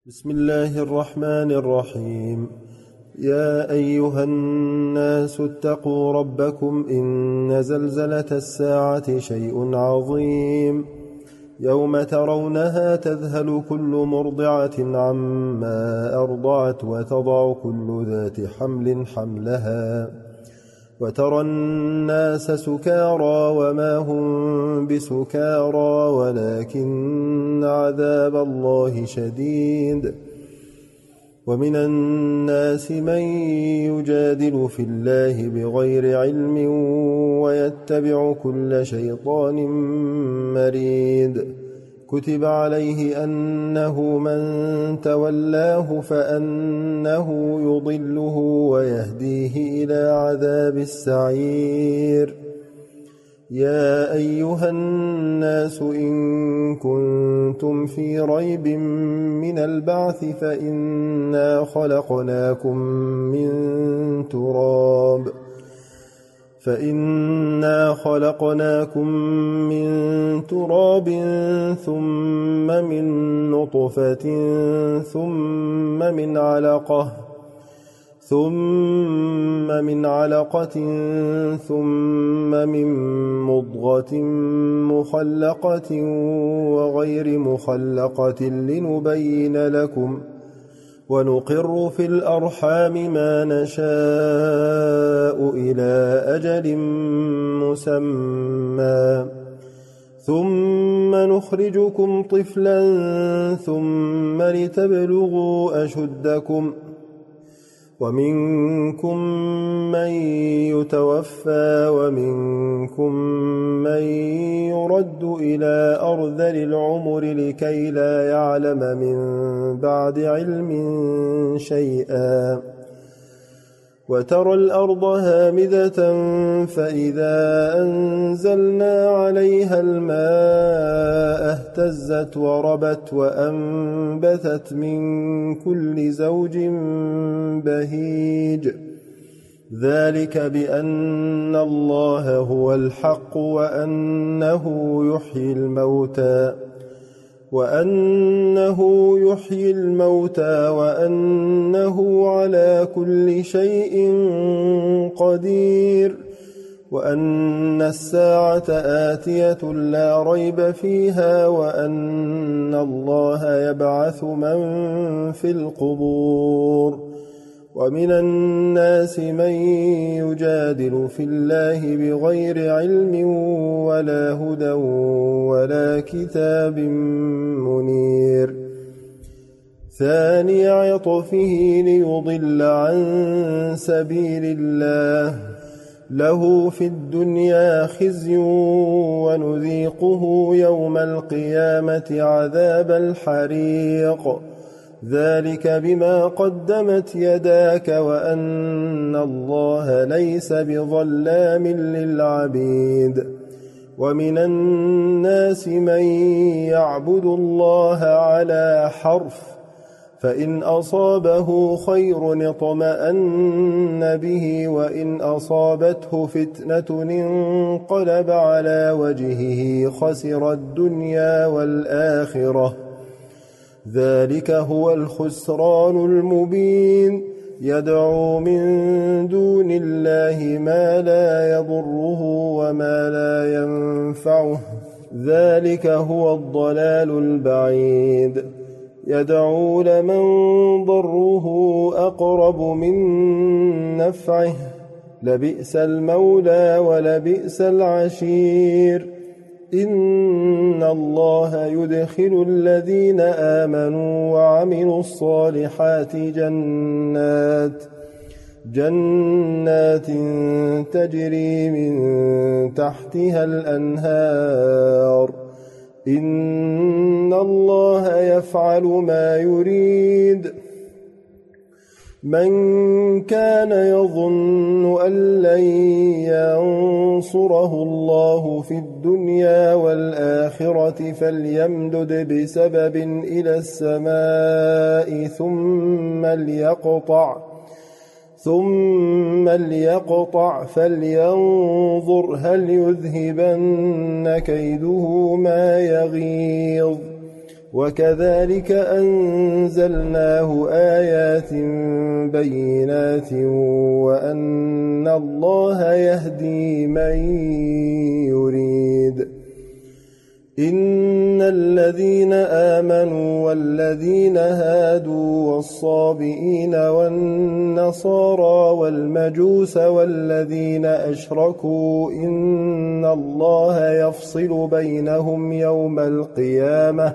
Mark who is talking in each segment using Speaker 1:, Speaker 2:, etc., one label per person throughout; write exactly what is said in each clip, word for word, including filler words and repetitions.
Speaker 1: بسم الله الرحمن الرحيم. يا أيها الناس اتقوا ربكم إن زلزلة الساعة شيء عظيم يوم ترونها تذهل كل مرضعة عما أرضعت وتضع كل ذات حمل حملها وترى الناس سكارى وما هم بسكارى ولكن عذاب الله شديد. ومن الناس من يجادل في الله بغير علم ويتبع كل شيطان مريد. كتب عليه أنه من تولاه فأنه يضله ويهديه إلى عذاب السعير. يا أيها الناس إن كنتم في ريب من البعث فإنا خلقناكم من تراب فإنا خلقناكم من تراب ثم من نطفة ثم من علقة ثم من علقة ثم من مضغة مخلقة وغير مخلقة لنبين لكم ونقر في الأرحام ما نشاء إلى أجل مسمى ثم نخرجكم طفلا ثم لتبلغوا أشدكم ومنكم من يتوفى ومنكم من يرد إلى أرذل العمر لكي لا يعلم من بعد علم شيئا. وترى الأرض هامدة فإذا أنزلنا عليها الماء اهتزت وربت وأنبتت من كل زوج بهيج. ذلك بأن الله هو الحق وأنه يحيي الموتى وأنه يحيي الموتى وأنه على كل شيء قدير وأن الساعة آتية لا ريب فيها وأن الله يبعث من في القبور. ومن الناس من يجادل في الله بغير علم ولا هدى ولا كتاب منير. ثاني عطفه ليضل عن سبيل الله له في الدنيا خزي ونذيقه يوم القيامة عذاب الحريق. ذلك بما قدمت يداك وأن الله ليس بظلام للعبيد. ومن الناس من يعبد الله على حرف فإن أصابه خير اطمأن به وإن أصابته فتنة انقلب على وجهه خسر الدنيا والآخرة. ذلك هو الخسران المبين. يدعو من دون الله ما لا يضره وما لا ينفعه ذلك هو الضلال البعيد. يدعو لمن ضره أقرب من نفعه لبئس المولى ولبئس العشير. إن الله يدخل الذين آمنوا وعملوا الصالحات جنات جنات تجري من تحتها الأنهار. إن الله يفعل ما يريد. من كان يظن أن لن ينصره الله في الدنيا والآخرة فليمدد بسبب إلى السماء ثم ليقطع ثم ليقطع فلينظر هل يذهبن كيده ما يغيظ. وكذلك أنزلناه آيات بينات وأن الله يهدي من يريد. إن الذين آمنوا والذين هادوا والصابئين والنصارى والمجوس والذين أشركوا إن الله يفصل بينهم يوم القيامة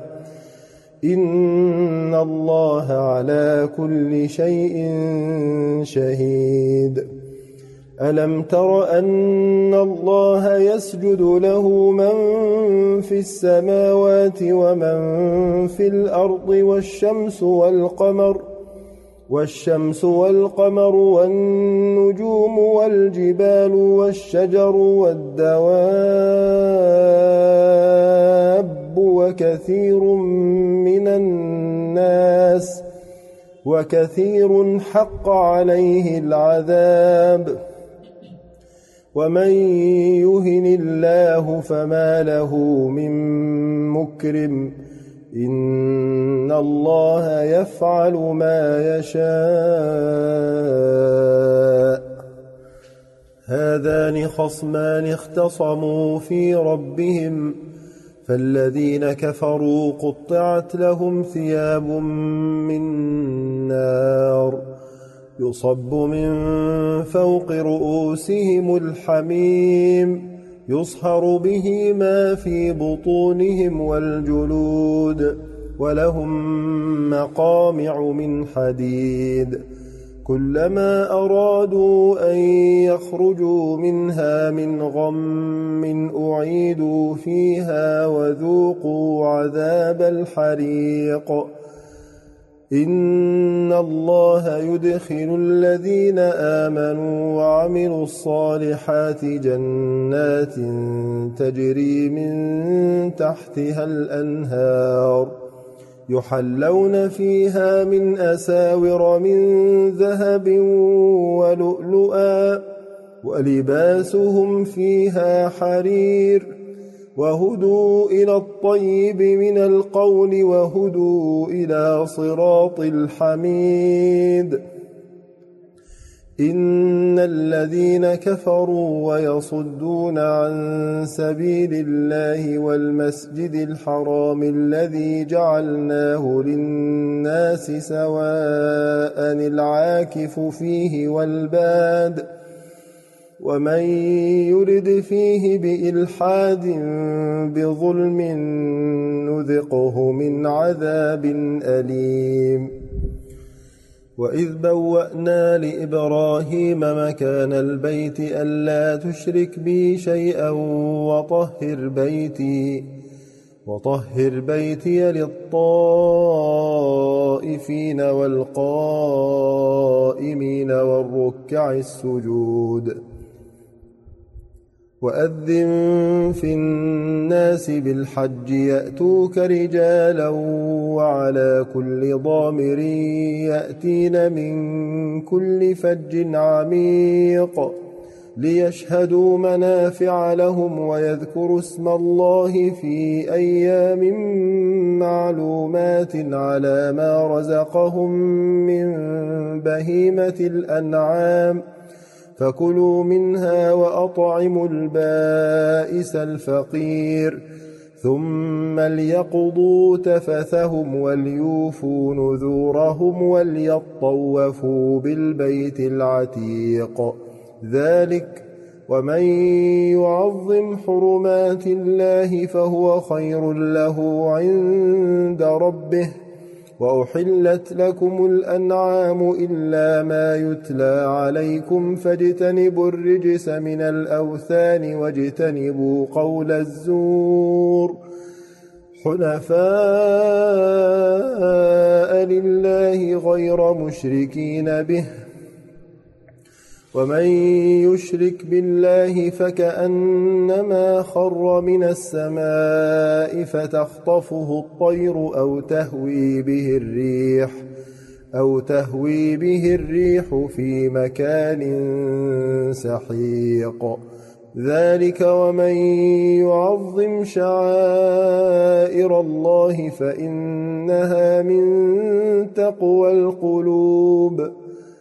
Speaker 1: إن الله على كل شيء شهيد. ألم تر أن الله يسجد له من في السماوات ومن في الأرض والشمس والقمر والشمس والقمر والنجوم والجبال والشجر والدواب وكثير من الناس وكثير حق عليه العذاب ومن يهن الله فما له من مكرم إن الله يفعل ما يشاء. هذان خصمان اختصموا في ربهم فالذين كفروا قطعت لهم ثياب من نار يصب من فوق رؤوسهم الحميم يصهر به ما في بطونهم والجلود ولهم مقامع من حديد كلما أرادوا أن يخرجوا منها من غم أعيدوا فيها وذوقوا عذاب الحريق. إن الله يدخل الذين آمنوا وعملوا الصالحات جنات تجري من تحتها الأنهار يحلون فيها من أساور من ذهب ولؤلؤا ولباسهم فيها حرير وهدوا إلى الطيب من القول وهدوا إلى صراط الحميد. إن الذين كفروا ويصدون عن سبيل الله والمسجد الحرام الذي جعلناه للناس سواء العاكف فيه والباد ومن يرد فيه بإلحاد بظلم نذقه من عذاب أليم. وإذ بوأنا لإبراهيم مكان البيت ألا تشرك بي شيئا وطهر بيتي وطهر بيتي للطائفين والقائمين والركع السجود. وأذن في الناس بالحج يأتوك رجالا وعلى كل ضامر يأتين من كل فج عميق ليشهدوا منافع لهم ويذكروا اسم الله في أيام معلومات على ما رزقهم من بهيمة الأنعام فكلوا منها وأطعموا البائس الفقير ثم ليقضوا تفثهم وليوفوا نذورهم وليطوفوا بالبيت العتيق. ذلك ومن يعظم حرمات الله فهو خير له عند ربه. وأحلت لكم الأنعام إلا ما يتلى عليكم فاجتنبوا الرجس من الأوثان واجتنبوا قول الزور حنفاء لله غير مشركين به. ومن يشرك بالله فكأنما خر من السماء فتخطفه الطير أو تهوي به الريح أو تهوي به الريح في مكان سحيق. ذلك ومن يعظم شعائر الله فإنها من تقوى القلوب